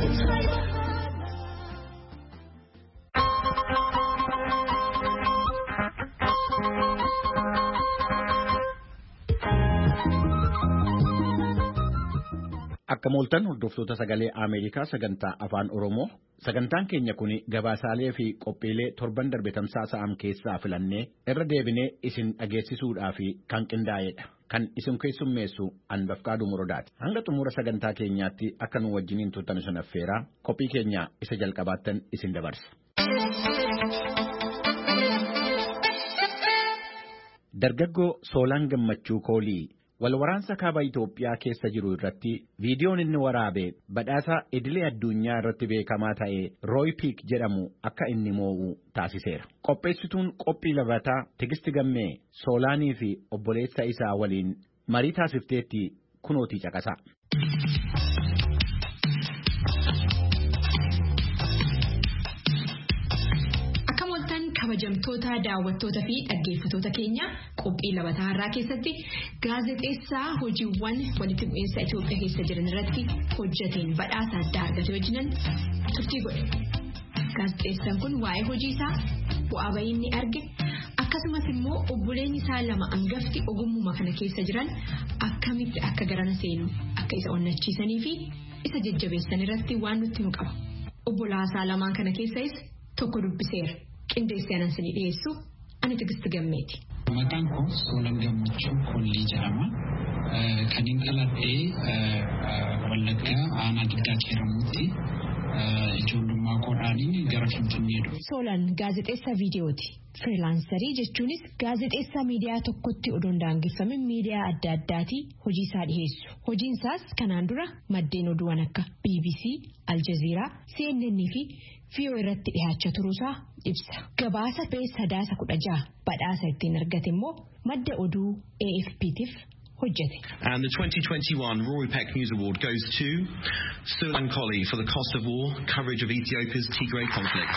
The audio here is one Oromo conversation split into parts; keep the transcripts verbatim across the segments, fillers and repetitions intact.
Akka mooltan hordoftoota sagalee Ameerikaa sagantaa afaan Oromoo sagantaan keenya kuni gabaasaalee fi qophiilee torban darbe tamsaasa'an keessaa filannee irra deebinee isin dhageessisuudhaa fi kan qindaa'edha. Kan isin keessummeessu Anbafqaaduu Morodaati. Hanga xumura sagantaa keenyaatti akka nu wajjiniin turtan isin affeeraa qophii keenya isa jalqabaattan isin dabarsa. Dargaggoo Soolaan Gammachuu Koolii walwaraansa kaaba Itoophiyaa keessa jiru irratti viidiyoon inni waraabe badhaasa idilee addunyaa irratti beekamaa ta'e Rooy Piik jedhamu akka inni moo'u taasiseera. Qopheessituun qophii labataa Tigisti Gammee Soolaanii fi obboleessa isaa waliin marii taasifteetti kunootii caqasaa. Kabajamtoota daawwattoota fi dhaggeeffattoota keenya qophii labataa har'aa keessatti gaazexeessaa hojiiwwan walitti bu'iinsa Itoophiyaa keessa jiran irratti hojjeteen badhaasa addaa argate wajjinan turtii godhe. Gaazexeessaan kun waa'ee hojii isaa bu'aa bahii inni arge akkasumas immoo obboleen isaa lama hangafti ogummaa kana keessa jiran akkamitti akka garana seenu akka isa onnachiisanii fi isa jajjabeessan irratti waan nutti nu qaba. Obbolaasaa lamaan kana keessas tokko dubbiseera. Qindeessee anan isinii dhiyeessu ani Tigisti Gammeeti. Maqaan koo Soolaan Gammachuu Koolii jedhama. Kan hin dhaladhee Wallaggaa aanaa Diddaa Keeramuutti ijoollummaa koodhaaniin gara Finfinnee dhufe. Soolaan gaazexeessaa viidiyooti. Firilaansarii jechuunis gaazexeessaa miidiyaa tokkotti odoon daangeffamin miidiyaa adda addaatii hojii isaa dhiyeessu. Hojiin isaas kanaan dura maddeen oduuwwan akka B B C, Al Jazeera, C N N fi V O irratti dhiyaachaa turuusaa ibsa. Gabaasa sadaasa kudha jaha badhaasa ittiin argate immoo madda oduu A F P'tiif hojjete. And the twenty twenty-one Roy Peck News Award goes to Soolaan Koolii for the cost of war coverage of Ethiopia's Tigray conflict.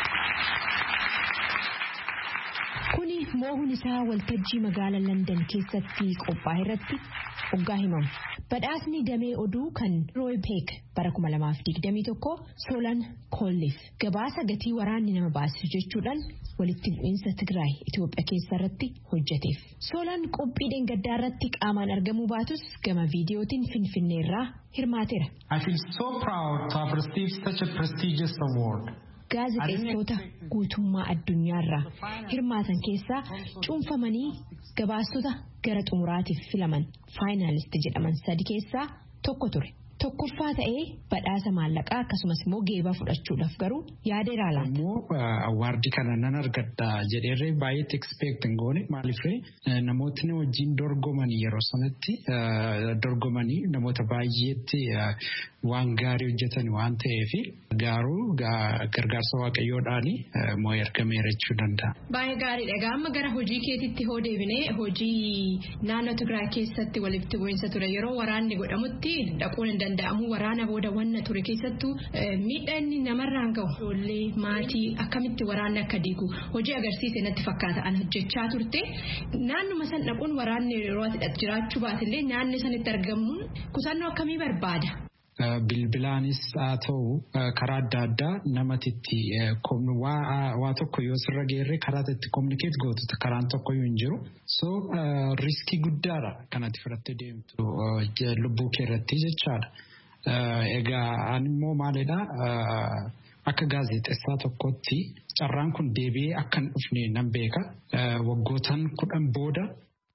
Kuni moo'uun isaa waltajjii magaalaa London keessatti qophaa'e irratti hoggaa himamu. Badhaasni damee oduu kan Roy Peck bara kuma lamaaf digdamii tokko Soolaan Kooliif gabaasa gatii waraanni nama baasisu jechuudhaan walitti bu'iinsa Tigraay Itoophiyaa keessa irratti hojjeteef. Soolaan qophii dheengaddaa irratti qaamaan argamuu baatus gama viidiyootiin Finfinnee irraa hirmaateera. I feel so proud to have received such a prestigious award. Gaazexeessitoota guutummaa addunyaarraa hirmaatan keessaa cuunfamanii gabaastota gara xumuraatiif filaman faayinaalisti jedhaman sadi keessaa tokko ture. Tokkoffaa ta'ee badhaasa maallaqaa akkasumas immoo geebaa fudhachuudhaaf garuu yaadeera laata. Awaardii kana nan argadha jedheerree baay'eetti expect hin goone maaliifree namootni wajjin dorgomanii yeroo sanatti dorgomanii namoota baay'eetti waan gaarii hojjetan waan ta'eef garuu gargaarsa waaqayyoodhaan moo ergameera jechuu danda'a. Baay'ee gaariidha. Egaa amma gara hojii keetitti hoo deebinee hojii naannoo Tigraay keessatti walitti bu'iinsa ture yeroo waraanni godhamutti dhaquun hin danda'amu waraana booda wanna ture keessattuu miidhaa inni namarraan gahu ijoollee maatii akkamitti waraanni akka diigu hojii agarsiise natti fakkaata an hojjechaa turte naannuma san dhaquun waraanni yeroo ati jiraachuu baatillee naanni sanitti argamuun kusannoo akkamii barbaada. Bilbilaanis haa ta'u karaa adda addaa namatitti waa tokko yoo sirra geerre karaa itti kominikeet gootu karaan tokko yoo hin jiru so riskii guddaadha kanatti fudhattee deemtu lubbuu kee irratti jechaadha. Egaa ani immoo maalidha akka gaazexeessaa tokkotti carraan kun deebi'ee akka hin dhufne nan beeka waggootan kudhan booda.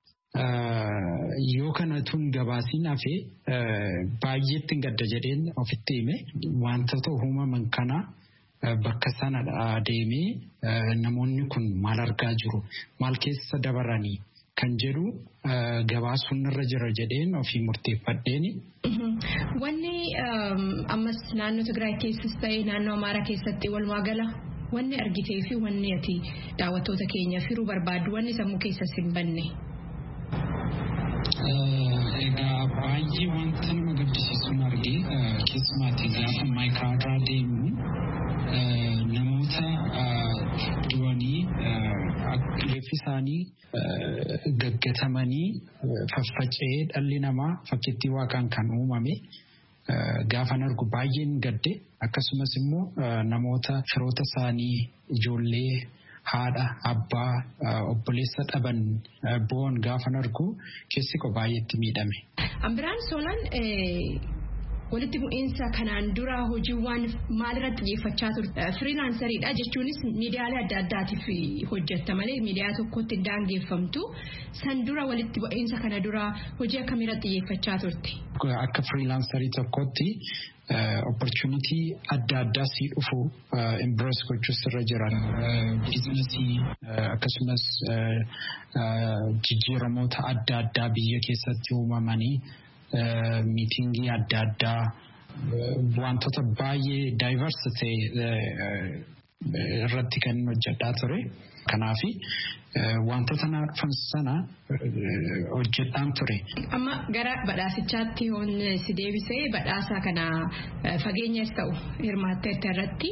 Yoo kana tun gabaasiin hafee baay'eetti gadda jedheen ofitti hime wantoota uumaman kana bakka sana deemee namoonni kun maal argaa jiru maal keessa dabaranii kan jedhu gabaasuun irra jira jedheen ofii murteeffadheeni. Wanni ammas naannoo Tigraay keessas ta'ee naannoo Amaaraa keessatti walumaa gala wanni argitee fi wanni ati daawwattoota keenya firuu barbaaddu wanni sammuu keessas hin banne. Egaa baay'ee wanta nama gaddisiisuun argee keessumaatti gaafa maayikaaraa deemu namoota du'anii reeffi isaanii gaggatamanii faffaca'ee dhalli namaa fakkiitti waaqaan kan uumame gaafan argu baay'een gadde akkasumas immoo namoota firoota isaanii ijoollee haadha abbaa obboleessa dhaban boon gaafan argu keessi ko baay'eetti miidhame. Ambiraan Soolaan walitti bu'iinsa kanaan dura hojiiwwan maalirratti xiyyeeffachaa turte? Freelanceriidha jechuunis miidiyaalee adda addaatiif hojjetta malee miidiyaa tokkotti daangeffamtu. San dura walitti bu'iinsa kana dura hojii akkamiirratti xiyyeeffachaa turte? Akka freelancerii tokkotti opportunity adda addaa si dhufu embrace gochuus irra jiran biizinasii akkasumas jijjiiramoota adda addaa biyya keessatti uumamanii miitingii adda addaa wantoota baay'ee diversity irratti kan hojjedhaa ture. Kanaafi wantoota na dhufan sana hojjedhaan ture. Amma gara badhaasichaatti hoon si deebisee badhaasa kana fageenyas ta'u hirmaatteetta irratti.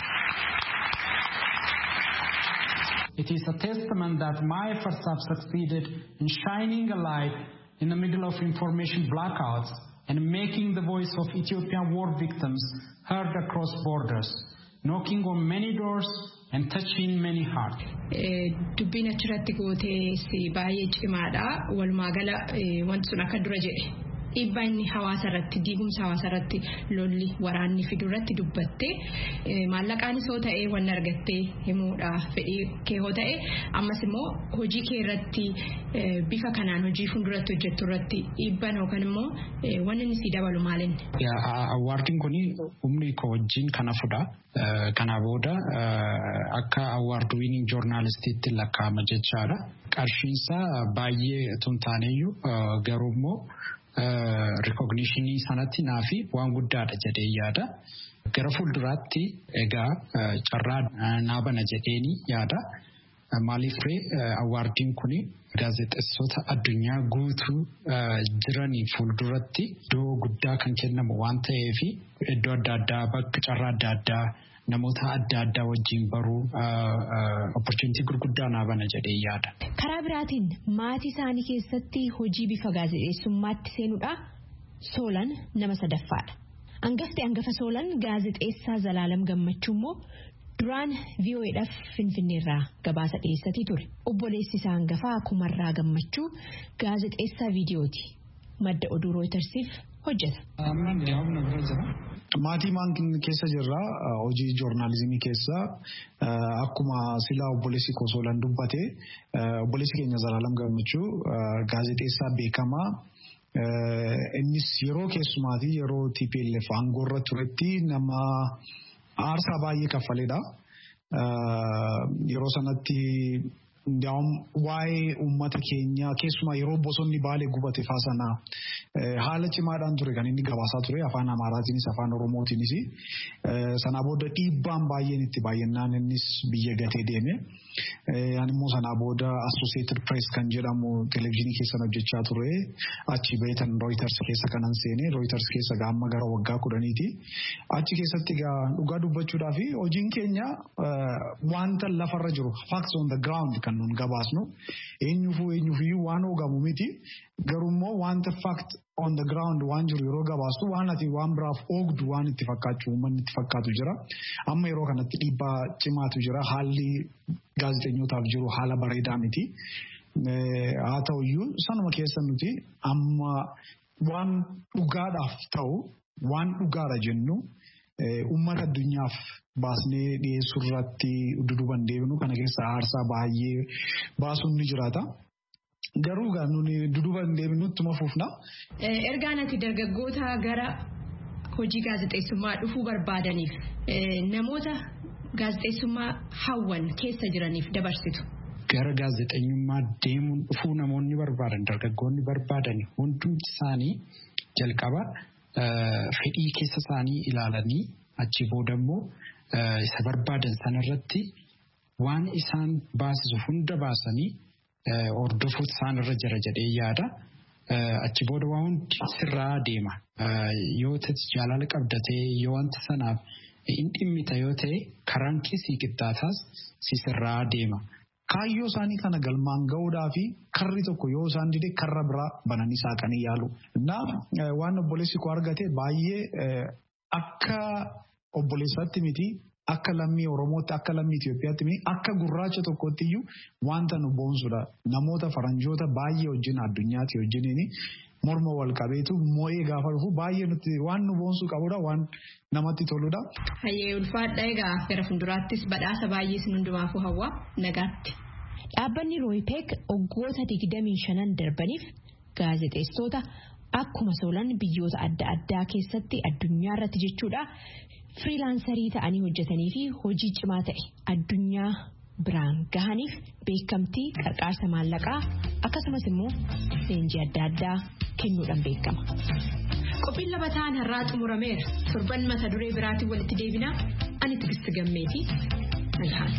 It is a testament that my efforts have succeeded in shining a light in the middle of information blackouts and making the voice of Ethiopian war victims heard across borders, knocking on many doors and touching many hearts. Dubbiin achirratti gootee si baay'ee cimaadha. Walumaa gala wanti sun akka dura jedhe dhiibbaa inni hawaasa irratti diigumsa hawaasa irratti lolli waraanni fidu irratti dubbattee maallaqaanis hoo ta'ee waan argattee himuudhaaf fedhii kee hoo ta'e ammas immoo hojii kee irratti bifa kanaan hojii fuulduratti hojjettu irratti dhiibbaan yookaan immoo waan inni si dabalu maalinni? Awwaardiin kun humni koo wajjin kana fudha. Kana booda akka award winning journalistiitti lakkaa'ama jechaadha. Qarshiinsaa baay'ee tun taaneyyuu garuu immoo recognitionii sanatti naafi waan guddaadha jedhee yaada. Gara fuulduraatti egaa carraa naabana jedheeni yaada. Maaliif awwaardiin kun gaazexeessota addunyaa guutuu jiranii fuulduratti iddoo guddaa kan kennamu waan ta'eef iddoo adda addaa bakka carraa adda addaa namoota adda addaa wajjin baruu opportunity gurguddaa naabana jedhee yaada. Karaa biraatiin maatii isaanii keessatti hojii bifa gaazexeessummaatti seenuudha. Soolan nama sadaffaadha. Hangafti hangafa Soolan gaazexeessaa Zalaalam Gammachuu immoo duraan V O Eedhaaf Finfinneerraa gabaasa dhiyeessatii ture. Obboleessi isaa hangafaa Kumarraa Gammachuu gaazexeessaa viidiyooti. Madda oduu Rooyitersiif hojjeta. Maatii maankin keessa jirra hojii joornaalizimii keessa akkuma silaa obboleessi koo Soolan dubbate obboleessi keenya Zalaalam Gammachuu gaazexeessaa beekamaa. Innis yeroo keessumaatii yeroo T P L F aangoorra turetti nama aarsaa baay'ee kaffaleedha. Yeroo sanatti waa'ee uummata keenya keessumaa yeroo bosonni Baalee gubate faasana haala cimaadhaan ture kan inni gabaasaa ture afaan Amaaraatiinis afaan Oromootiinis. Sanaa booda dhiibbaan baay'een itti baay'inaan innis biyya gatee deeme. Ani immoo sanaa booda Associated Press kan jedhamu televezyiinii keessan hojjechaa ture. Achi beetan Reuters keessa kanan seene Reuters keessa gaamma gara waggaa kudhaniiti. Achi keessatti dhugaa dubbachuudhaaf hojiin keenya wanta lafarra jiru facts on the ground kan nun gabaasnu eenyuufuu eenyuufiyyuu waan hoogamu miti garummoo wanta fact on the ground waan jiru yeroo gabaastu waan ati waan biraaf oogdu waan itti fakkaachuu uummanni itti fakkaatu jira. Amma yeroo kanatti dhiibbaa cimaatu jira. Haalli gaazexeessotaaf jiru haala bareedaa miti. Haa ta'uyyuu sanuma keessa nuti amma waan dhugaadhaaf ta'u waan dhugaadha jennu uummata addunyaaf baasnee dhiyeessuu irratti duduban deebinu kana keessa aarsaa baay'ee baasuun ni jiraata. Garuu gaanuni duduban deebinutti mafuufna. Ergaan ati dargaggoota gara hojii gaazexeessummaa dhufuu barbaadaniif namoota gaazexeessummaa hawwan keessa jiraniif dabarsitu. Gara gaazexeessummaa deemuun dhufuu namoonni barbaadan dargaggoonni barbaadan hundumti isaanii jalqaba fedhii keessa isaanii ilaalanii achi booda immoo isa barbaadan sanarratti waan isaan baasisu hunda baasanii hordofuutu isaan irra jira jedhee yaada. Achi booda waan hundi sirraa deema. Yoo ta'e jaalala qabdatee yoo wanta sanaaf hin dhimmita yoo ta'e karaan keessi qixxaataas si sirraa deema. kaayyoo isaanii kana galmaan ga'uudhaa fi karri tokko yoo isaan dide karra biraa bananii saaqanii yaalu. Naa waan obboleessi koo argate baay'ee akka obboleessaatti miti akka lammii Oromootti akka lammii Itoophiyaatti miti akka gurraacha tokkotti iyyuu wanta nu boonsudha. Namoota faranjoota baay'ee wajjin addunyaatti wajjiniini morma wal qabeetu moo'ee gaafa dhufu baay'ee nuti waan nu boonsuu qabudha waan namatti toludha. Hayyee ulfaadha egaa gara fuulduraattis badhaasa baay'ee sin hundumaafuu hawwa nagaatti. Dhaabbanni Rooypeek waggoota digdamii shanan darbaniif gaazexeessitoota akkuma soolan biyyoota adda addaa keessatti addunyaa irratti jechuudha firiilaansarii ta'anii hojjetanii fi hojii cimaa ta'e addunyaa biraan gahaniif beekamtii qarqaarsa maallaqaa akkasumas immoo leenjii adda addaa kennuudhaan beekama. Qophiin labataan har'aa xumurameera. Torban mata duree biraatiin walitti deebina. Ani Tigisti Gammeetii. Nagahaan.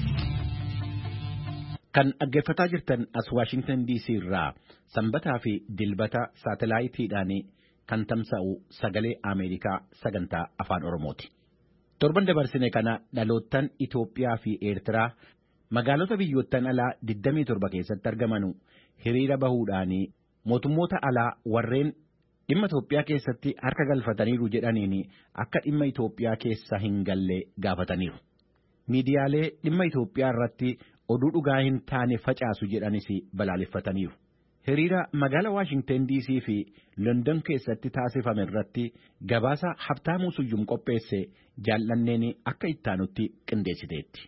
Kan dhaggeeffataa jirtan as Waashingtan D C irraa sanbataa fi dilbata saatalaayitiidhaan kan tamsa'u sagalee Ameerikaa sagantaa afaan Oromooti. Torban dabarsine kana dhaloottan Itoophiyaa fi Eertiraa magaalota biyyoottan alaa digdamii torba keessatti argamanu hiriira bahuudhaan mootummoota alaa warreen dhimma Itoophiyaa keessatti harka galfataniiru jedhaniin akka dhimma Itoophiyaa keessa hin galle gaafataniiru. Miidiyaalee dhimma Itoophiyaa irratti oduu dhugaa hin taane facaasu jedhanis balaaleffataniiru. Hiriira magaala Waashingtan D C fi London keessatti taasifame irratti gabaasa Habtaamuu Suyyum qopheesse jaallanneen akka ittaanutti qindeessiteetti.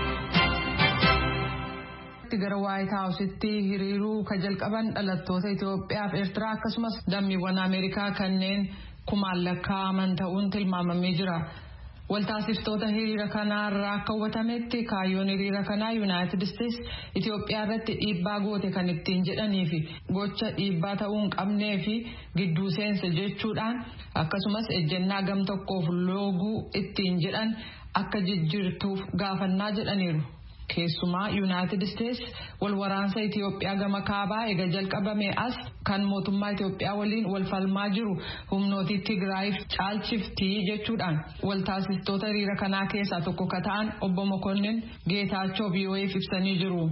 Gara White House'tti hiriiruu ka jalqaban dhalattoota Itoophiyaa fi Eertiraa akkasumas lammiiwwan Ameerikaa kanneen kumaan lakkaa'aman ta'uun tilmaamamee jira. Waltaasiftoota hiriira kanarraa akka hubatametti kaayyoon hiriira kanaa Yuunaayitid Isteets Itoophiyaa irratti dhiibbaa goote kan ittiin jedhanii fi gocha dhiibbaa ta'uu hin qabnee fi gidduu seensa jechuudhaan akkasumas ejjennaa gam tokkoof looguu ittiin jedhan akka jijjiirtuuf gaafannaa jedhaniiru. Keessumaa Yuunaayitid Isteets wal waraansa Itoophiyaa gama kaabaa eega jalqabame as kan mootummaa Itoophiyaa waliin wal falmaa jiru humnooti Tigraayiif caalchiftii jechuudhaan waltaasiftoota hiriira kanaa keessaa tokko ka ta'an obbo Mokonnin Geetaachoo V O A'f ibsanii jiru.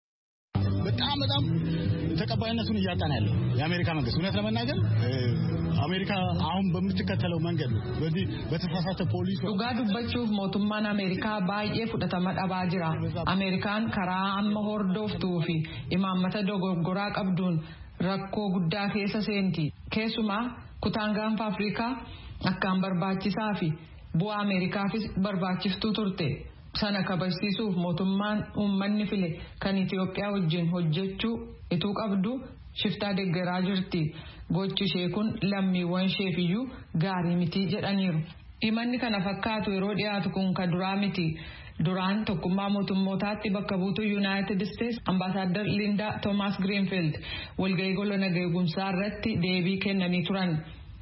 በጣም በጣም ተቀባይነቱን እያጣን ያለው የአሜሪካ መንግስት እውነት ለመናገር አሜሪካ አሁን በምትከተለው መንገድ በዚህ በተሳሳተ ፖሊሲ dhugaa dubbachuuf mootummaan Ameerikaa baay'ee fudhatama dhabaa jira. Ameerikaan karaa amma hordoftuu fi imaammata dogoggoraa qabduun rakkoo guddaa keessa seenti. Keessumaa kutaan gaanfa Afrikaa akkaan barbaachisaa fi bu'aa Ameerikaafis barbaachiftuu turte. Sana kabachiisuuf mootummaan uummanni file kan Itoophiyaa wajjin hojjechuu ituu qabdu shiftaa deeggaraa jirti. Gochi ishee kun lammiiwwan isheefiyyuu gaarii miti jedhaniiru. Himanni kana fakkaatu yeroo dhiyaatu kun ka duraa miti. Duraan tokkummaa mootummootaatti bakka buutuu Yuunaayitid Isteets Ambaasaadder Lindaa Toomaas Giriinfiild walgahii gola nagaa eegumsaa irratti deebii kennanii turan.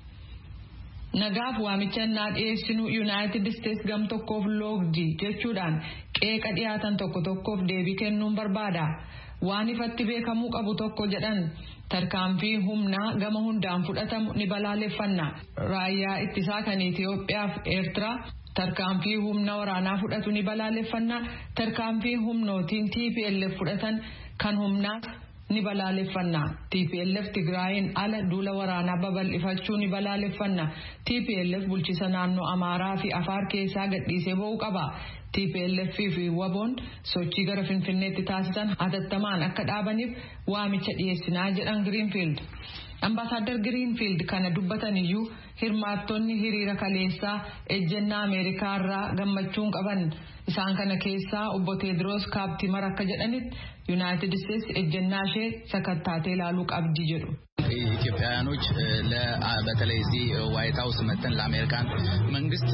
Nagaaf waamicha naa dhiyeessinu Yuunaayitid Isteets gam tokkoof loogdi jechuudhaan qeeqa dhiyaatan tokko tokkoof deebii kennuun barbaada. Waan ifatti beekamuu qabu tokko jedhan tarkaanfii humnaa gama hundaan fudhatamu ni balaaleffanna. Raayyaa ittisaa kan Itoophiyaa fi Eertiraa tarkaanfii humna waraanaa fudhatu ni balaaleffanna. Tarkaanfii humnootiin T P L F fudhatan kan humnaas ni balaaleffanna. T P L F Tigraayin ala duula waraanaa babal'ifachuu ni balaaleffanna. T P L F bulchiisa naannoo Amaaraa fi Afaar keessaa gadhiisee ba'uu qaba. T P L F fi Waboon sochii gara Finfinneetti taasisan hatattamaan akka dhaabaniif waamicha dhiyeessinaa jedhan Greenfield. Ambaasaadder Greenfield kana dubbatan iyyuu hirmaattonni hiriira kaleessaa ejjennaa Ameerikaa irraa gammachuun qaban. Isaan kana keessaa obbo Teediroos Kaabtimar akka jedhanitti Yuunaayitid Isteets ejjennaa ishee sakattaatee ilaaluu qabdi jedhu. ኢትዮጵያውያኖች በተለይ እዚህ ዋይት ሃውስ መተን ለአሜሪካን መንግስት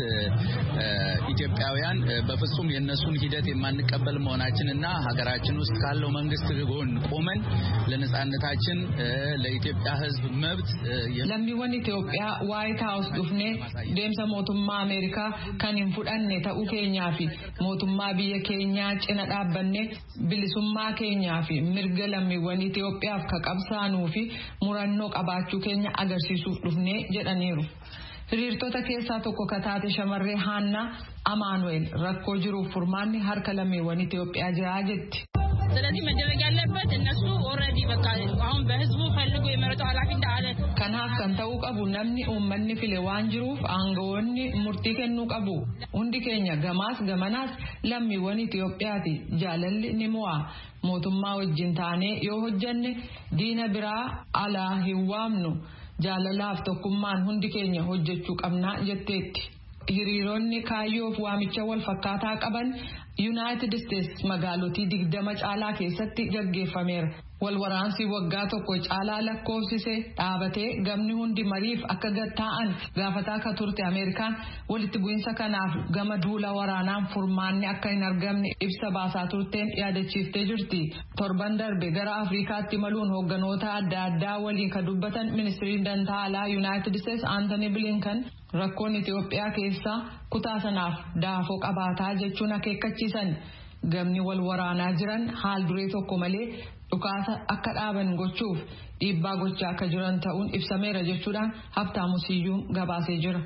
ኢትዮጵያውያን በፍጹም የነሱን ሂደት የማንቀበል መሆናችንና ሀገራችን ውስጥ ካለው መንግስት ጎን ቆመን ለነጻነታችን ለኢትዮጵያ ሕዝብ መብት ለሚወን ኢትዮጵያ ዋይት ሃውስ ዱፍኔ ደምሰ ሞቱማ አሜሪካ ከኒን ፉዳኔ ተኡ ኬኛፊ ሞቱማ ቢየ ኬኛ ጭነ ዳበኔ ቢሊሱማ ኬኛፊ ምርገ ለሚወን ኢትዮጵያ ከቀብሳኑፊ murannoo qabaachuu keenya agarsiisuuf dhufnee jedhaniiru. Hiriirtota keessaa tokko kataate shamarree Haannaa Amaanu'eel rakkoo jiruuf furmaanni harka lammiiwwan Itoophiyaa jiraa jetti. ስለዚህ መደረግ ያለበት እነሱ ኦልሬዲ በቃ አሁን በህዝቡ ፈልጎ የመረጠው ኃላፊ እንዳለ kanaaf kan ta'uu qabu namni uummanni file waan jiruuf aangawoonni murtii kennuu qabu hundi keenya gamaas gamanaas lammiiwwan Itoophiyaati jaalalli ni mo'a mootummaa wajjin taanee yoo hojjanne diina biraa alaa hin waamnu jaalalaaf tokkummaan hundi keenya hojjechuu qabnaa jetteetti. Hiriironni kaayyoof waamicha wal fakkaataa qaban United States magaalotii digdama caalaa keessatti gaggeeffameera. Wal waraansi waggaa tokko caalaa lakkoofsise dhaabatee gamni hundi mariif akka gatta'an gaafataa akka turte Ameerikaan walitti bu'insa kanaaf gama duula waraanaan furmaanni akka hin argamne ibsa baasaa turteen yaadachiiftee jirti. Torban darbe gara Afrikaatti maluun hoogganoota adda addaa waliin ka dubbatan ministiriin dantaa alaa United States Anthony Blinken rakkoon Itoophiyaa keessaa kutaa sanaaf daafoo qabaataa jechuun akeekkachiisan. Gamni wal waraanaa jiran haal duree tokko malee dhukaasa akka dhaaban gochuuf dhiibbaa gochaa akka jiran ta'uun ibsameera jechuudhaan Habtaamu Siyyuum gabaasee jira.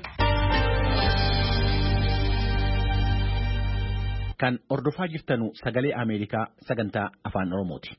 Kan ordofaa jirtanu sagalee Ameerikaa sagantaa afaan Oromooti.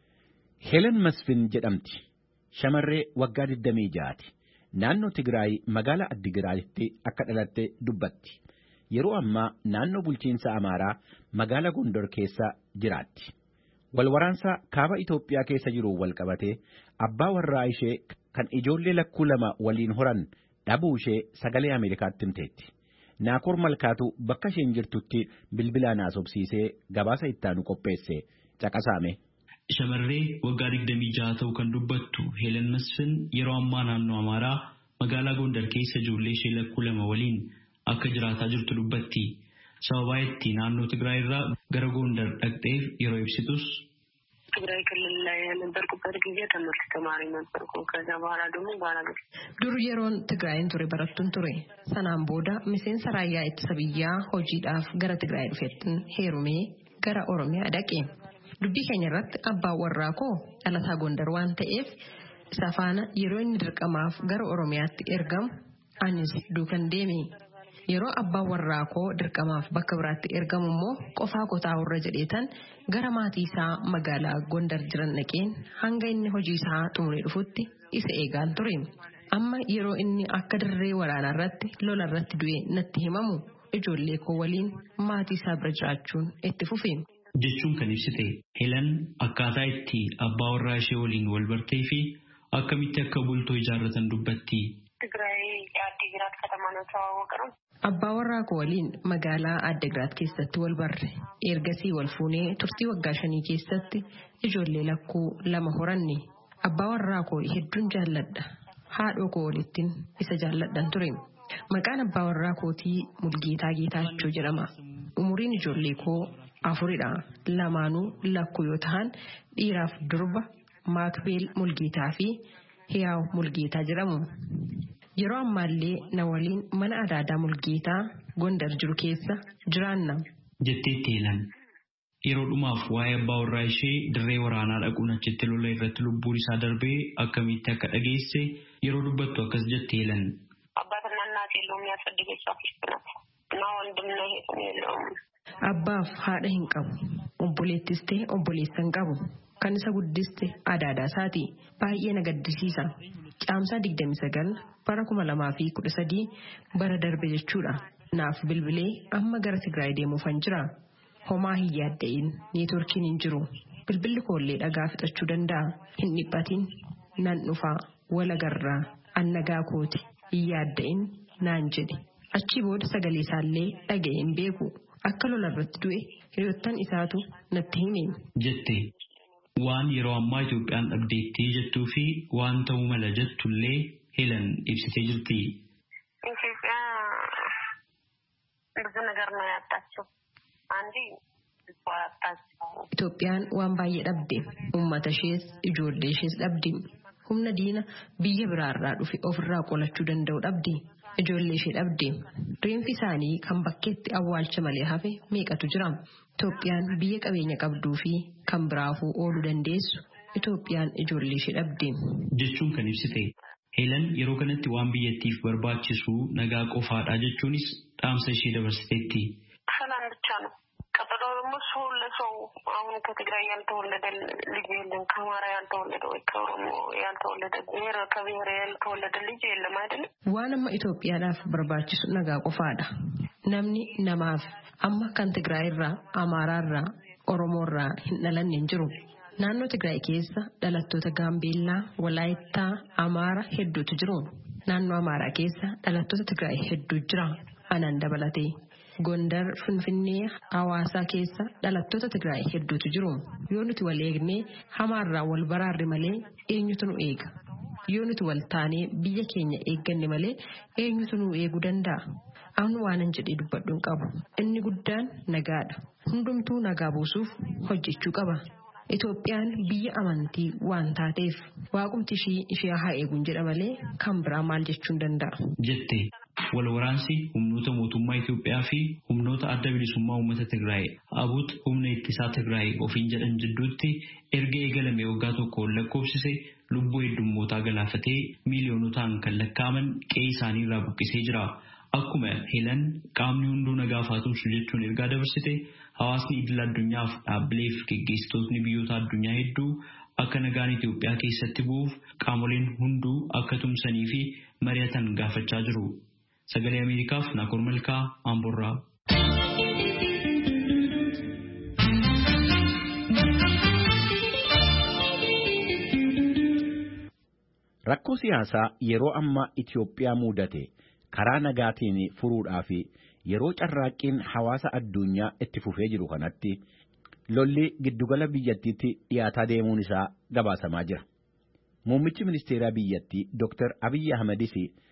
Helen Masfin jedhamti. Shamarree waggaa digdamii ja'aati. Naannoo Tigraay magaalaa Addigiraatitti akka dhalatte dubbatti. Yeroo ammaa naannoo bulchiinsa Amaaraa magaalaa Gondor keessa jiraatti. Walwaraansa kaaba Itoophiyaa keessa jiru wal qabatee abbaa warraa ishee kan ijoollee lakkuu lama waliin horan dhabuu ishee sagalee Ameerikaatti himteetti. Naakoor Malkaatu bakka isheen jirtutti bilbilaan haasofsiisee gabaasa ittaanu qopheesse caqasaame. Shamarree waggaa digdamii ja'a ta'uu kan dubbattu Helen Masfin yeroo ammaa naannoo Amaaraa magaalaa Gondar keessa ijoollee ishee lakkuu lama waliin akka jiraataa jirtu dubbatti. Sababa itti naannoo Tigraay irraa gara Gondar dhaqxeef yeroo ibsitus ትግራይ ክልል ላይ የነበርኩበት ጊዜ ትምህርት ተማሪ ነበርኩ ከዛ በኋላ ደግሞ ባላገር dur yeroon Tigraayin ture barattuun ture sanaan booda miseensa raayyaa ittisa biyyaa hojiidhaaf gara Tigraay dhufeettiin heerumee gara Oromiyaa dhaqe dubbii keenya irratti abbaan warraa koo dhalataa Gondar waan ta'eef isa faana yeroo inni dirqamaaf gara Oromiyaatti ergamu anis duukan deeme. Yeroo abbaan warraa koo dirqamaaf bakka biraatti ergamu immoo qofaa kotaa warra jedheetan gara maatii isaa magaalaa Gondar jiran dhaqeen hanga inni hojii isaa xumuree dhufutti isa eegaan ture. Amma yeroo inni akka dirree waraanaa irratti lola irratti du'e natti himamu ijoollee koo waliin maatii isaa bira jiraachuun itti fufe. Jechuun kan ibsite Helen akkaataa itti abbaa warraa ishee waliin wal bartee fi akkamitti akka bultoo ijaarratan dubbatti. ትግራይ አዲግራት ከተማ ነው ተዋወቅነው Abbaa warraa koo waliin magaalaa Addigiraat keessatti wal barre ergasii wal fuunee turtii waggaa shanii keessatti ijoollee lakkuu lama horanne. Abbaa warraa koo hedduun jaalladha. Haadhoo koo walittiin isa jaalladhan ture. Maqaan abbaa warraa kootii Mulgeetaa Geetaachoo jedhama. Umuriin ijoollee koo afuridha. Lamaanuu lakkuu yoo ta'an dhiiraaf durba Maakbeel Mulgeetaa fi Hiyaaw Mulgeetaa jedhamu. Yeroo ammaallee na waliin mana adaadaa Mulgeetaa Gondar jiru keessa jiraanna. Jetteetti Helen yeroo dhumaaf waa'ee abbaa warraa ishee dirree waraanaa dhaquun achitti lola irratti lubbuun isaa darbee akkamitti akka dhageesse yeroo dubbattu akkas jette Helen. አባትና እናት የለውም ያሳደገች አፍሪካ ናት እና ወንድምና እህት የለውም. Abbaaf haadha hin qabu. Obboleettis ta'e obboleessa hin qabu. Kan isa guddiste adaadaa isaati. Baay'ee na gaddisiisa. Caamsaa digdamii sagal bara kuma lamaa fi kudha sadii bara darbe jechuudha. Naaf bilbilee amma gara Tigraay deemuufan jira. Homaa hin yaadda'in neetworkiin hin jiru. Bilbilli koollee dhagaa fixachuu danda'a. Hin dhiphatin nan dhufaa walagarraa annagaa kooti hin yaadda'in naan jedhe. Achi booda sagalee isaallee dhaga'een beeku. Akka lola irratti du'e hiriyoottan isaatu natti hime. Jette waan yeroo ammaa Itoophiyaan dhabdeettii jettuu fi waan ta'uu mala jettullee Helen ibsitee jirti. ኢትዮጵያ ብዙ ነገር ነው ያጣችው። አንዴ Itoophiyaan waan baay'ee dhabde. Uummata ishees ijoollee ishees dhabde. Humna diina biyya biraarraa dhufe ofirraa qolachuu danda'u dhabde. Ijoollee ishee dhabde. Reenfi isaanii kan bakkeetti awwaalcha malee hafe meeqatu jira. Itoophiyaan biyya qabeenya qabduu fi kan biraafuu ooluu dandeessu. Itoophiyaan ijoollee ishee dhabde. Jechuun kan ibsite Helen yeroo kanatti waan biyyattiif barbaachisu nagaa qofaadha jechuunis dhaamsa ishee dabarsiteetti. ሰላም ብቻ ነው። ቀጥሎ ኦሮሞስ ለሰው አሁን ከትግራይ ያልተወለደ ልጅ የለም ከአማራ ያልተወለደ ወይ ከኦሮሞ ያልተወለደ ብሔር ከብሔር ያልተወለደ ልጅ የለም አይደል ዋንማ ኢትዮጵያዳፍ በርባችሱ ነጋ ቆፋዳ namni namaaf amma kan Tigraay irraa Amaaraa irraa Oromoo irraa hin dhalanne hin jiru naannoo Tigraay keessa dhalattoota Gaambeellaa Walaayittaa Amaara hedduutu jiru naannoo Amaaraa keessa dhalattoota Tigraay hedduu jira anan dabalatee Gondar Finfinnee Hawaasaa keessa dhalattoota Tigraay hedduutu jiru yoo nuti wal eegnee hamaarraa wal baraarre malee eenyutu nu eega yoo nuti wal taanee biyya keenya eegganne malee eenyutu nu eeguu danda'a Anu waanan jedhee dubbadhuun qabu. Inni guddaan nagaadha. Hundumtuu nagaa buusuuf hojjechuu qaba. Itoophiyaan biyya amantii waan taateef waaqumti ishii ishee haa eeguun jedha malee kan biraa maal jechuun danda'a. Jettee wal waraansi humnoota mootummaa Itoophiyaa fi humnoota adda bilisummaa uummata Tigraay abuut humna ittisaa Tigraay ofiin jedhan jidduutti erga eegalame waggaa tokkoon lakkoofsise lubbuu heddummootaa galaafatee miiliyoonotaan kan lakkaa'aman qe'ee isaanii irraa buqqisee jira. Akkuma Heelan qaamni hunduu nagaa faatumsu jechuun ergaa dabarsite hawaasni idil addunyaaf dhaabbilee fi geggeessitootni biyyoota addunyaa hedduu akka nagaan Itoophiyaa keessatti bu'uuf qaamoleen hunduu akka tumsanii fi mari'atan gaafachaa jiru. Sagalee Ameerikaaf Naakoor Malkaa Amborraa. Rakkoo siyaasaa yeroo ammaa Itoophiyaa mudate karaa nagaatiin furuudhaa fi yeroo carraaqqiin hawaasa addunyaa itti fufee jiru kanatti lolli giddugala biyyattiitti dhiyaataa deemuun isaa gabaasamaa jira. Muummichi ministeeraa biyyattii Dr. Abiy Ahmedis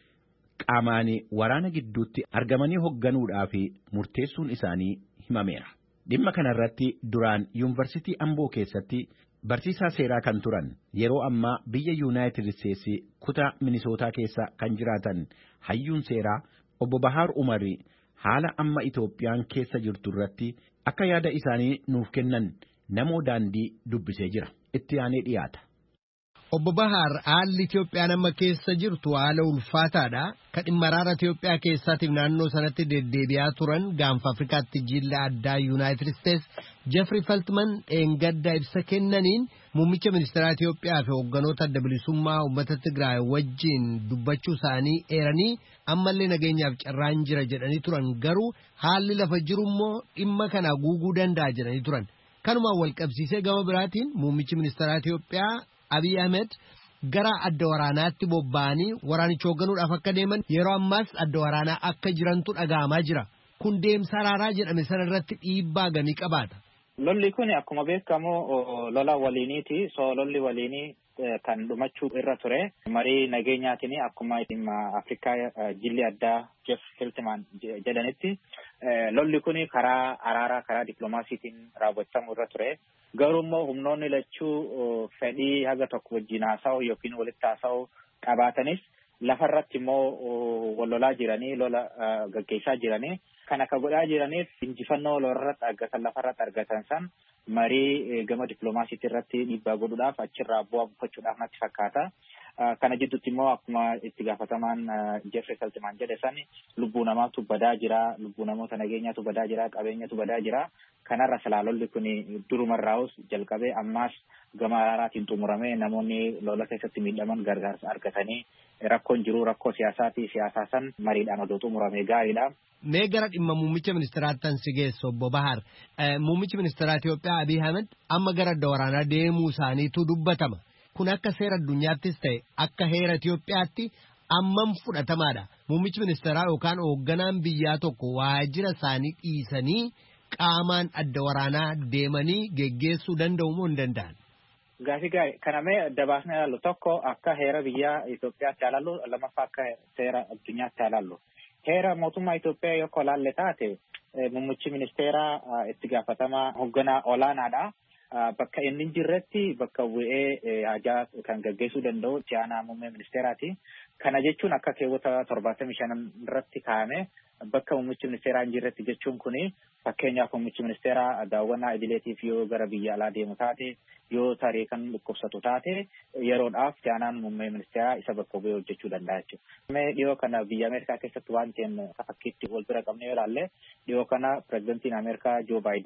qaamaan waraana gidduutti argamanii hoogganuudhaa fi murteessuun isaanii himameera. Dhimma kanarratti duraan yuunivarsiitii Amboo keessatti barsiisaa seeraa kan turan yeroo ammaa biyya Yuunaayitid Isteetsi kutaa Minisootaa keessa kan jiraatan hayyuun seeraa obbo Bahaar Umari haala amma Itoophiyaan keessa jirtu irratti akka yaada isaanii nuuf kennan namoo daandii dubbisee jira. Itti aanee dhiyaata. Obbo Bahaar haalli Itoophiyaan amma keessa jirtu haala ulfaataadha. Kan dhimma araara Itoophiyaa keessaatiif naannoo sanatti deddeebi'aa turan gaanfa Afrikaatti jilla addaa Yuunaayitid Isteetsi Jeffrey Feltman dheengadda ibsa kennaniin muummicha ministeeraa Itoophiyaa fi hoogganoota adda bilisummaa uummata Tigraay wajjin dubbachuu isaanii eeranii ammallee nageenyaaf carraan jira jedhanii turan garuu haalli lafa jiru immoo dhimma kana guuguu danda'a jedhanii turan. Kanumaan wal qabsiisee gama biraatiin muummichi ministeeraa Itoophiyaa Abiy Ahmed gara adda waraanaatti bobba'anii waraanicha hoogganuudhaaf akka deeman yeroo ammaas adda waraanaa akka jirantu dhaga'amaa jira. Kun deemsa araaraa jedhame sana irratti dhiibbaa gamii qabaata. Lolli kun akkuma beekamu lola waliiniiti. So lolli waliinii kan dhumachuu irra ture. Marii nageenyaatiin akkuma dhimma Afrikaa jilli addaa Jeff Feltman jedhanitti lolli kun karaa araaraa karaa dippiloomaasiitiin raawwachamuu irra ture. Garuu immoo humnoonni lachuu fedhii haga tokko wajjin haasa'u yookiin walitti haasa'u qabaatanis lafarratti immoo wal lolaa jiranii lola gaggeessaa jiranii kan akka godhaa jiraniif injifannoo lolarratti argatan lafarratti argatan san marii gama dippiloomaasiitii irratti dhiibbaa godhuudhaaf achirraa bu'aa buufachuudhaaf natti fakkaata. Kana jidduutti immoo akkuma itti gaafatamaan Jeffrey Feltman jedhe san lubbuu namaatu badaa jira, lubbuu namoota nageenyaatu badaa jira, qabeenyatu badaa jira. Kanarra salaalolli kun durumarraa'us jalqabee ammaas gama araaraatiin xumuramee namoonni lola keessatti miidhaman gargaarsa argatanii rakkoon jiru rakkoo siyaasaatii siyaasaa san mariidhaan odoo xumuramee gaariidha. Mee gara dhimma muummicha ministeeraatti si geessu obbo Bahar. Muummichi ministeeraa Itoophiyaa Abiy Ahmed amma gara adda waraanaa deemuu isaaniitu dubbatama. Kun akka seera addunyaattis ta'e akka heera Itoophiyaatti ammam fudhatamaadha. Muummichi ministeeraa yookaan hoogganaan biyyaa tokko waajjira isaanii dhiisanii qaamaan adda waraanaa deemanii geggeessuu danda'u moo hin danda'an? Gaafii gaarii kana mee dabaasnee ilaallu tokko akka heera biyyaa Itoophiyaatti ilaallu lammaffaa akka seera addunyaatti ilaallu. Heera mootummaa Itoophiyaa yoo ilaalle taate muummichi ministeeraa itti gaafatamaa hoogganaa olaanaadha. Bakka inni jirretti bakka bu'ee hajaa kan gaggeessuu danda'u itti aanaa muummee ministeeraati. Kana jechuun akka keewwata torbaatamii shan irratti kaa'ame bakka muummichi ministeeraa hin jirretti jechuun kuni fakkeenyaaf muummichi ministeeraa daawwannaa idileetiif yoo gara biyya alaa deemu taate yoo tarii kan dhukkubsatu taate yeroodhaaf itti aanaan muummee ministeeraa isa bakka bu'ee hojjechuu danda'a jechuudha. Mee dhiyoo kana biyya Ameerikaa keessatti waan ta'een fakkiitti wal bira qabnee yoo ilaalle dhiyoo kana pirezidantiin Ameerikaa Joo Baayiden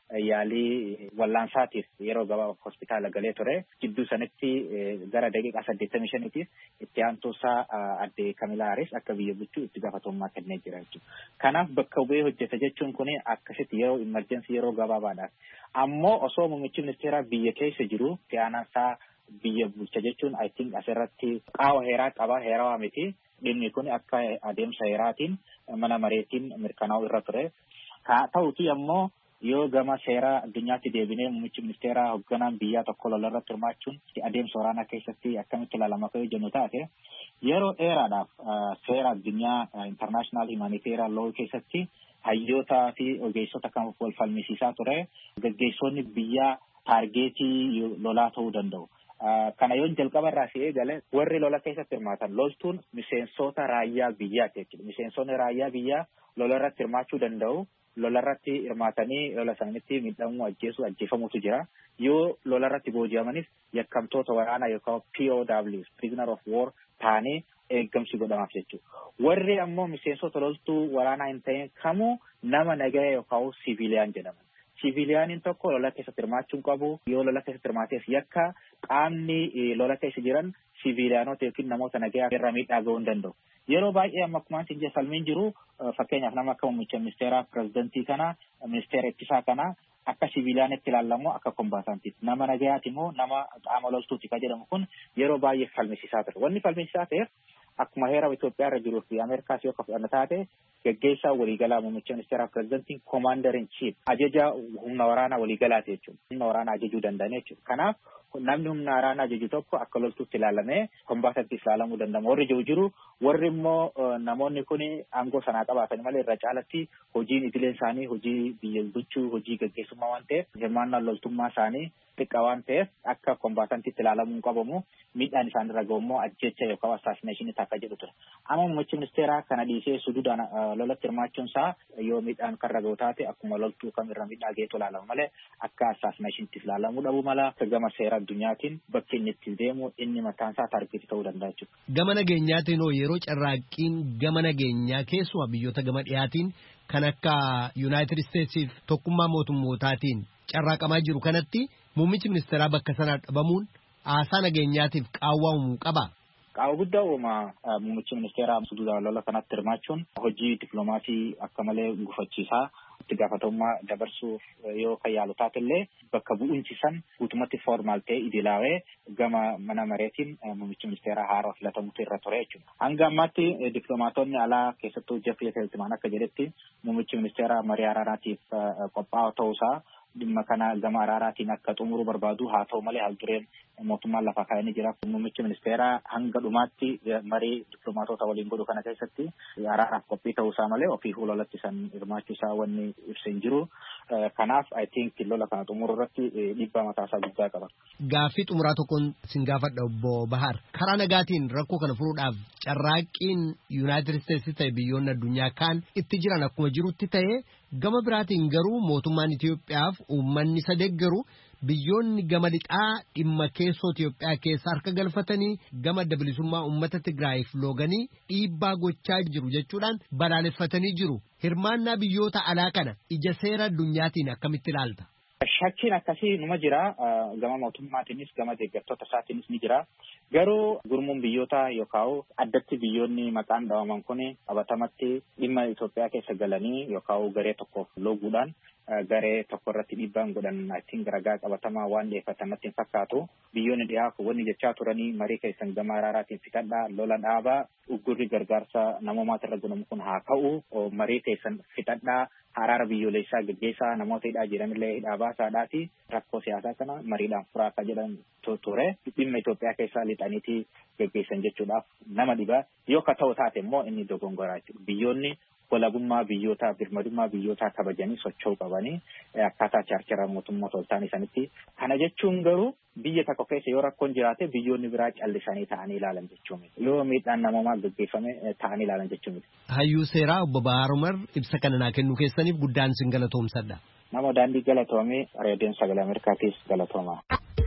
yaalii wallaansaatiif yeroo gabaabaa hospitaala galee ture. Gidduu sanatti gara daqiiqaa saddeettamii shaniitiif itti aantuusaa adde Kamilaaris akka biyya bulchuu itti gaafatamummaa kennee jira jechuudha. Kanaaf bakka bu'ee hojjeta jechuun kun akkasitti yeroo imerjensii yeroo gabaabaadhaaf. Ammoo osoo muummichi ministeeraa biyya keessa jiru itti aanaasaa biyya bulcha jechuun I think asirratti qaama heeraa qaba heerawaa miti. Dhimmi kun akka adeemsa heeraatiin mana mareetiin mirkanaa'u irra ture. Haa ta'uti ammoo yoo gama seeraa addunyaatti deebinee muummichi ministeeraa hoogganaan biyyaa tokko lolarratti hirmaachuun adeemsa waraanaa keessatti akkamitti ilaalama akka jennu taate yeroo dheeraadhaaf seera addunyaa international humanitarian law keessatti hayyootaa fi ogeessota kan wal falmisiisaa ture. Gaggeessonni biyyaa taargeetii lolaa ta'uu danda'u. Kana yoon jalqaba irraa si eegale warri lola keessatti hirmaatan loltuun miseensota raayyaa biyyaati jechuudha. Miseensonni raayyaa biyyaa lola irratti hirmaachuu danda'u. Lola irratti hirmaatanii lola sanatti miidhamuu ajjeesuu ajjeefamuutu jira. Yoo lola irratti booji'amanis yakkamtoota waraanaa yookaan P O Ws prisoner of war ta'anii eeggamsi godhamaaf jechuudha. Warri ammoo miseensota loltuu waraanaa hin ta'in kamuu nama nagaya yookaan siviiliyaan jedhama. Siviiliyaaniin tokko lola keessatti hirmaachuu qabu. Yoo lola keessatti hirmaateef yakka qaamni lola keessa jiran siviiliyaanota yookiin namoota nagayaa irra miidhaa ga'uu hin danda'u. Yeroo baay'ee amma akkuma isin falmiin jiru fakkeenyaaf nama akka muummicha ministeeraa pirezidantii kana ministeera ittisaa kana akka siviiliyaanitti ilaalamu akka kombaatantiitti nama nagayaati immoo nama qaama loltuuti kan jedhamu kun yeroo baay'ee falmisiisaa ture. Wanni falmisiisaa ta'eef akkuma heera Itoophiyaa irra jiruu fi Ameerikaas yoo fudhanna taate gaggeessaa waliigalaa muummicha ministeeraa pirezidantiin commander in chief ajaja humna waraanaa waliigalaati jechuudha. Humna waraanaa ajajuu danda'an jechuudha. Kanaaf namni humna waraanaa ajaju tokko akka loltuutti ilaalamee kombaatantiif ilaalamuu danda'ama. Warri jiru jiru warri immoo namoonni kun aangoo sanaa qabaatan malee irra caalatti hojiin idileen isaanii hojii biyya bulchuu hojii gaggeessummaa waan ta'eef hirmaannaan loltummaa isaanii xiqqaa waan ta'eef akka kombaatantiitti ilaalamuu qabamu miidhaan isaan irra ga'u immoo ajjecha yookaan assassination akka jedhu ture. Amma muummichi ministeeraa kana dhiisee sududaan lolatti hirmaachuun isaa yoo miidhaan kan irra ga'u taate akkuma loltuu kam irra miidhaa geetu ilaalama malee akka assassinationitti ilaalamuu dhabu mala gama seera addunyaatiin bakki inni itti deemu inni mataan isaa taargeetii ta'uu danda'a jechuudha. Gama nageenyaatiin hoo yeroo carraaqqiin gama nageenyaa keessumaa biyyoota gama dhiyaatiin kan akka United Statesiif tokkummaa mootummootaatiin carraaqamaa jiru kanatti muummichi ministeeraa bakka sanaa dhabamuun haasaa nageenyaatiif qaawwaa uumuu qaba. Qaawwa guddaa uuma muummichi ministeeraa sududaan lola kanatti hirmaachuun hojii dippiloomaasii akka malee gufachiisaa itti gaafatamummaa dabarsuuf yoo kan yaalu taatellee bakka bu'umsi san guutumatti formaal ta'e idilaawee gama mana mareetiin muummichi ministeeraa haaraa filatamutu irra ture jechuudha. Hanga ammaatti dippiloomaatonni alaa keessattuu Jeffrey Feltman akka jedhetti muummichi ministeeraa marii araaraatiif qophaa'aa ta'uusaa dhimma kana gama araaraatiin akka xumuruu barbaadu haa ta'u malee haaldureen mootummaan lafaa kaa'anii jira. Muummichi ministeeraa hanga dhumaatti marii dippiloomaatota waliin godhu kana keessatti araaraaf qophii ta'uusaa malee ofii fuulolatti san hirmaachuusaa wanni ibsa hin jiru. Kanaaf I think lola kana xumuruu irratti dhiibbaa mataasaa guddaa qaba. Gaaffii xumuraa tokkoon sin gaafadha obbo Bahar. Karaa nagaatiin rakkoo kana furuudhaaf carraaqqiin United States ta'e biyyoonni addunyaa kaan itti jiran akkuma jirutti ta'e gama biraatiin garuu mootummaan Itoophiyaaf uummanni isa deeggaru biyyoonni gama lixaa dhimma keessoo Itoophiyaa keessa harka galfatanii gama adda bilisummaa uummata Tigraayiif looganii dhiibbaa gochaa jiru jechuudhaan balaaleffatanii jiru. Hirmaannaa biyyoota alaa kana ija seera addunyaatiin akkamitti ilaalta? Shakkiin akkasii numa jira. Gama mootummaatiinis gama deeggartoota isaatiinis ni jira. Garuu gurmuun biyyoota yookaan addatti biyyoonni maqaan dhawaman kun qabatamatti dhimma Itoophiyaa keessa galanii yookaan garee tokkoof looguudhaan garee tokko irratti dhiibbaan godhan ittiin garagaa qabatamaa waan dhiyeeffatan natti hin fakkaatu. Biyyoonni dhiyaa wanni jechaa turanii marii keessan gama araaraatiin fixadhaa lola dhaabaa uggurri gargaarsa namoomaati irra godhamu kun haa ka'u marii keessan fixadhaa araara biyyoolessaa gaggeessaa namoota hidhaa jiranillee hidhaa baasaadhaati rakkoo siyaasaa kana mariidhaan furaa akka jedhan ture dhimma Itoophiyaa keessaa lixaniitii gaggeessan jechuudhaaf nama dhibaa yoo ka ta'u taate immoo inni dogongoraa jechuudha. Biyyoonni walabummaa biyyootaa birmadummaa biyyootaa kabajanii socho'uu qabanii akkaataa chaarchara mootummaa toltaan isaanitti kana jechuun garuu biyya tokko keessa yoo rakkoon jiraate biyyoonni biraa callisanii ta'anii ilaalan jechuun yoo miidhaan namoomaa gaggeeffame ta'anii ilaalan jechuun. Hayyuu seeraa obbo Bahaar Umar ibsa kana naa kennuu keessaniif guddaan sin galatoomsadha. Nama daandii galatoomee reediyoon sagalee Ameerikaatiis galatooma.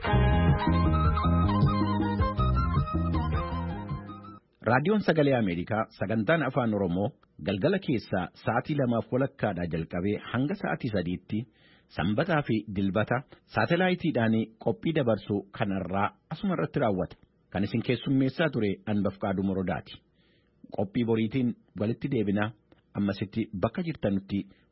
Raadiyoon Sagalee Ameerikaa sagantaan Afaan Oromoo galgala keessaa sa'aatii lamaaf walakkaadhaa jalqabee hanga sa'aatii sadiitti sanbataa fi dilbata saatalaayitiidhaan qophii dabarsuu kanarraa asuma irratti raawwata. Kan isin keessummeessaa ture Anbafqaaduu Morodaati. Qophii boriitiin walitti deebinaa ammasitti bakka jirtanutti